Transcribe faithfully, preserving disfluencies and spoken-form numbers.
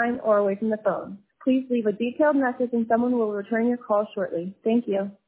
line or away from the phone. Please leave a detailed message and someone will return your call shortly. Thank you.